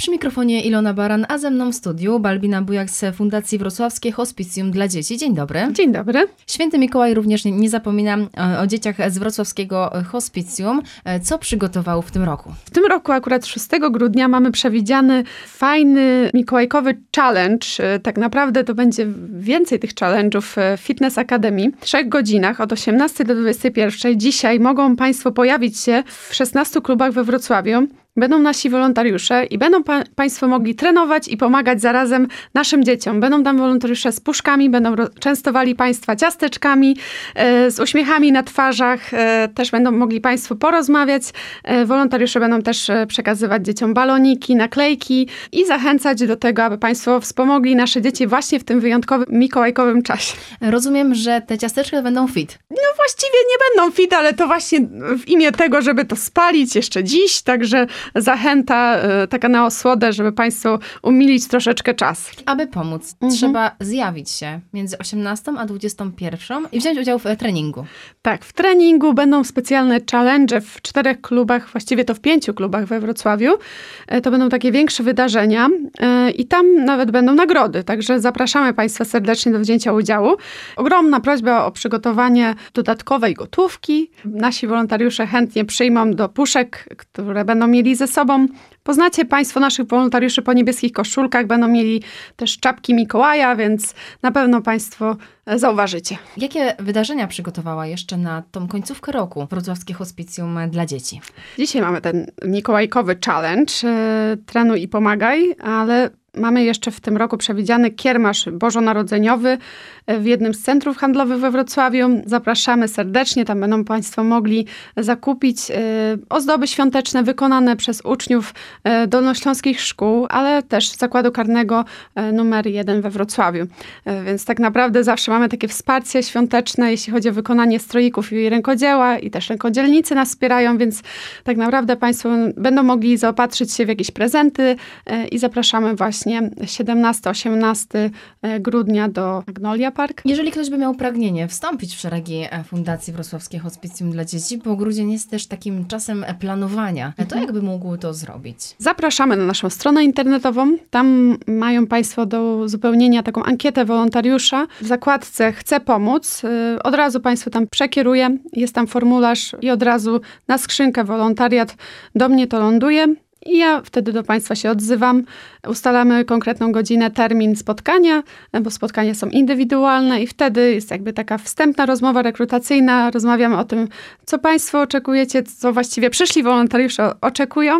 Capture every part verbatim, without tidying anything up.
Przy mikrofonie Ilona Baran, a ze mną w studiu Balbina Bujak z Fundacji Wrocławskie Hospicjum dla Dzieci. Dzień dobry. Dzień dobry. Święty Mikołaj również nie, nie zapomina o, o dzieciach z Wrocławskiego Hospicjum. Co przygotował w tym roku? W tym roku akurat szóstego grudnia mamy przewidziany fajny mikołajkowy challenge. Tak naprawdę to będzie więcej tych challenge'ów w Fitness Academy. W trzech godzinach od osiemnastej do dwudziestej pierwszej dzisiaj mogą Państwo pojawić się w szesnastu klubach we Wrocławiu. Będą nasi wolontariusze i będą pa- Państwo mogli trenować i pomagać zarazem naszym dzieciom. Będą tam wolontariusze z puszkami, będą ro- częstowali Państwa ciasteczkami, e, z uśmiechami na twarzach. E, też będą mogli Państwo porozmawiać. E, wolontariusze będą też e, przekazywać dzieciom baloniki, naklejki i zachęcać do tego, aby Państwo wspomogli nasze dzieci właśnie w tym wyjątkowym mikołajkowym czasie. Rozumiem, że te ciasteczka będą fit. No właściwie nie będą fit, ale to właśnie w imię tego, żeby to spalić jeszcze dziś, także zachęta taka na osłodę, żeby Państwu umilić troszeczkę czas. Aby pomóc, mhm. trzeba zjawić się między osiemnastą a dwudziestą pierwszą i wziąć udział w treningu. Tak, w treningu będą specjalne challenge w czterech klubach, właściwie to w pięciu klubach we Wrocławiu. To będą takie większe wydarzenia i tam nawet będą nagrody, także zapraszamy Państwa serdecznie do wzięcia udziału. Ogromna prośba o przygotowanie dodatkowej gotówki. Nasi wolontariusze chętnie przyjmą do puszek, które będą mieli ze sobą. Poznacie Państwo naszych wolontariuszy po niebieskich koszulkach, będą mieli też czapki Mikołaja, więc na pewno Państwo zauważycie. Jakie wydarzenia przygotowała jeszcze na tą końcówkę roku Wrocławskie Hospicjum dla Dzieci? Dzisiaj mamy ten mikołajkowy challenge, trenuj i pomagaj, ale mamy jeszcze w tym roku przewidziany kiermasz bożonarodzeniowy w jednym z centrów handlowych we Wrocławiu. Zapraszamy serdecznie, tam będą Państwo mogli zakupić ozdoby świąteczne wykonane przez uczniów dolnośląskich szkół, ale też Zakładu Karnego numer jeden we Wrocławiu. Więc tak naprawdę zawsze mamy takie wsparcie świąteczne, jeśli chodzi o wykonanie stroików i rękodzieła, i też rękodzielnicy nas wspierają, więc tak naprawdę Państwo będą mogli zaopatrzyć się w jakieś prezenty i zapraszamy właśnie siedemnastego osiemnastego grudnia do Magnolia Park. Jeżeli ktoś by miał pragnienie wstąpić w szeregi Fundacji Wrocławskie Hospicjum dla Dzieci, bo grudzień jest też takim czasem planowania, to jak by mógł to zrobić? Zapraszamy na naszą stronę internetową. Tam mają Państwo do uzupełnienia taką ankietę wolontariusza. W zakładce Chcę pomóc. Od razu Państwo tam przekieruję. Jest tam formularz i od razu na skrzynkę wolontariat do mnie to ląduje. I ja wtedy do Państwa się odzywam. Ustalamy konkretną godzinę, termin spotkania, bo spotkania są indywidualne i wtedy jest jakby taka wstępna rozmowa rekrutacyjna. Rozmawiamy o tym, co Państwo oczekujecie, co właściwie przyszli wolontariusze oczekują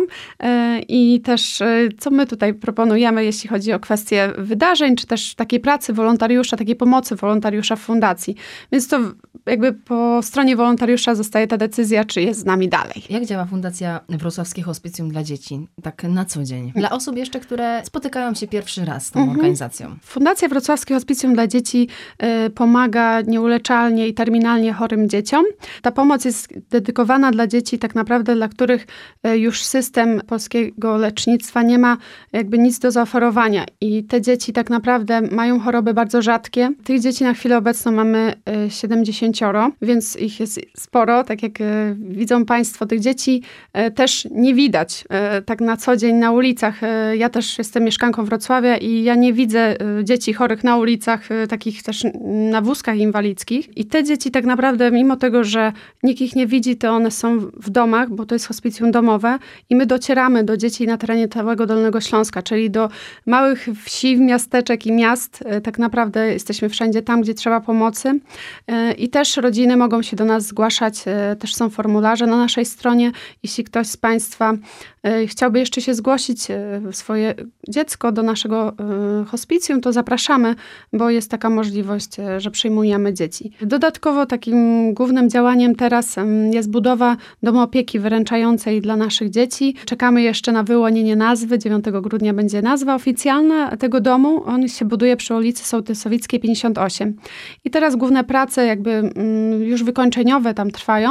i też co my tutaj proponujemy, jeśli chodzi o kwestie wydarzeń, czy też takiej pracy wolontariusza, takiej pomocy wolontariusza w fundacji. Więc to jakby po stronie wolontariusza zostaje ta decyzja, czy jest z nami dalej. Jak działa Fundacja Wrocławskie Hospicjum dla Dzieci? Tak na co dzień. Dla osób jeszcze, które spotykają się pierwszy raz z tą mhm. organizacją. Fundacja Wrocławskie Hospicjum dla Dzieci y, pomaga nieuleczalnie i terminalnie chorym dzieciom. Ta pomoc jest dedykowana dla dzieci tak naprawdę, dla których y, już system polskiego lecznictwa nie ma jakby nic do zaoferowania. I te dzieci tak naprawdę mają choroby bardzo rzadkie. Tych dzieci na chwilę obecną mamy y, siedemdziesięcioro, więc ich jest sporo. Tak jak y, widzą Państwo, tych dzieci y, też nie widać y, tak na co dzień na ulicach. Ja też jestem mieszkanką Wrocławia i ja nie widzę dzieci chorych na ulicach, takich też na wózkach inwalidzkich. I te dzieci tak naprawdę, mimo tego, że nikt ich nie widzi, to one są w domach, bo to jest hospicjum domowe i my docieramy do dzieci na terenie całego Dolnego Śląska, czyli do małych wsi, miasteczek i miast. Tak naprawdę jesteśmy wszędzie tam, gdzie trzeba pomocy. I też rodziny mogą się do nas zgłaszać. Też są formularze na naszej stronie. Jeśli ktoś z Państwa chciałby jeszcze się zgłosić swoje dziecko do naszego hospicjum, to zapraszamy, bo jest taka możliwość, że przyjmujemy dzieci. Dodatkowo takim głównym działaniem teraz jest budowa domu opieki wyręczającej dla naszych dzieci. Czekamy jeszcze na wyłonienie nazwy. dziewiątego grudnia będzie nazwa oficjalna tego domu. On się buduje przy ulicy Sołtysowickiej pięćdziesiąt osiem. I teraz główne prace jakby już wykończeniowe tam trwają,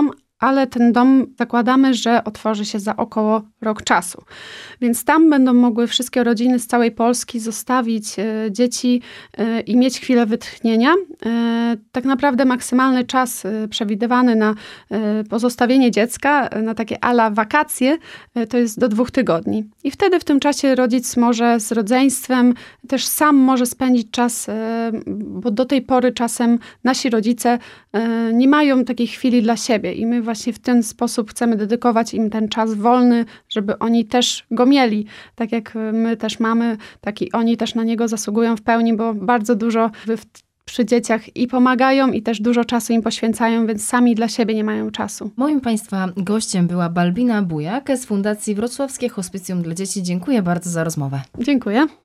ale ten dom zakładamy, że otworzy się za około rok czasu. Więc tam będą mogły wszystkie rodziny z całej Polski zostawić e, dzieci e, i mieć chwilę wytchnienia. E, tak naprawdę maksymalny czas e, przewidywany na e, pozostawienie dziecka, e, na takie ala wakacje, e, to jest do dwóch tygodni. I wtedy w tym czasie rodzic może z rodzeństwem, też sam może spędzić czas, e, bo do tej pory czasem nasi rodzice e, nie mają takiej chwili dla siebie i my właśnie w ten sposób chcemy dedykować im ten czas wolny, żeby oni też go mieli. Tak jak my też mamy, tak i oni też na niego zasługują w pełni, bo bardzo dużo w, przy dzieciach i pomagają i też dużo czasu im poświęcają, więc sami dla siebie nie mają czasu. Moim Państwa gościem była Balbina Bujak z Fundacji Wrocławskie Hospicjum dla Dzieci. Dziękuję bardzo za rozmowę. Dziękuję.